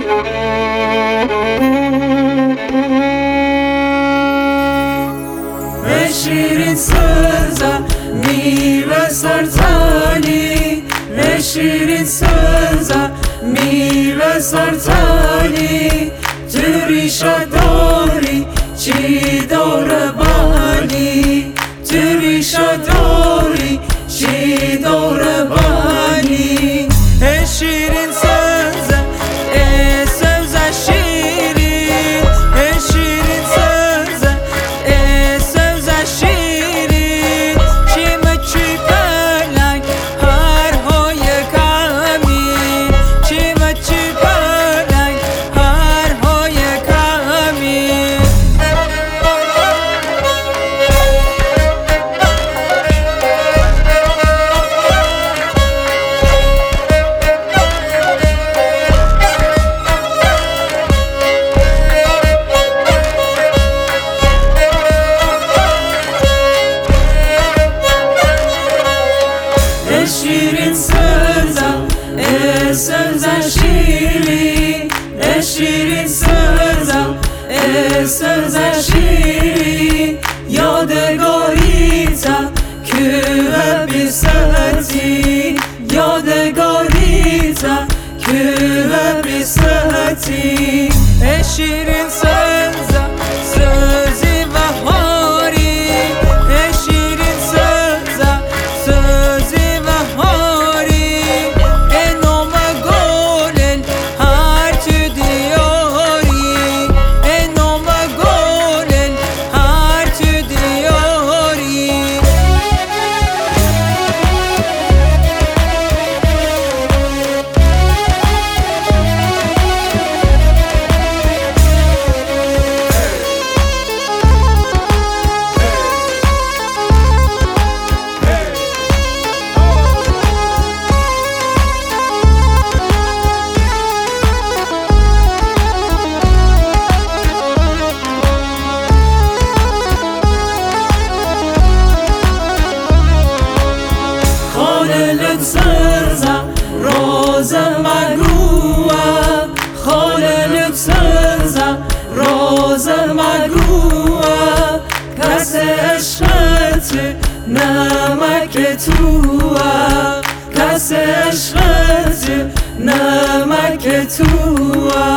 شیرین سوزا میوه سرطانی، شیرین سوزا میوه سرطانی، تو ریشه داری چی دور بانی، تو ریشه داری چی دور بانی. شیرین سوزا سوزا شیرین، شیرین سوزا سوزا شیرین، چیم چی پلنگ هر های کمی، چیم چی پلنگ هر های کمی. شیرین سوزا سوزا شیرین، شیرین سوزا سوزا شیرین، یادگاریتا که بی ساعتی، یادگاریتا که بی ساعتی. شیرین سوزا سوزی بهاری، شیرین سوزا سوزی سرزا روز مگروه، خالق سرزا روز مگروه، کس عشقت نمک توه، کس عشقت نمک توه.